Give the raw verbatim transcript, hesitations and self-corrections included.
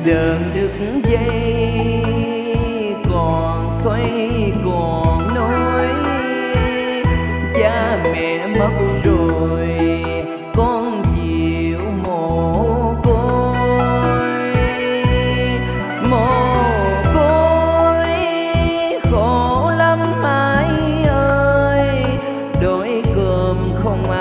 Đường đứt dây còn xoay còn nối, cha mẹ mất rồi con chịu mồ côi. Mồ côi khổ lắm ai ơi, đói cơm không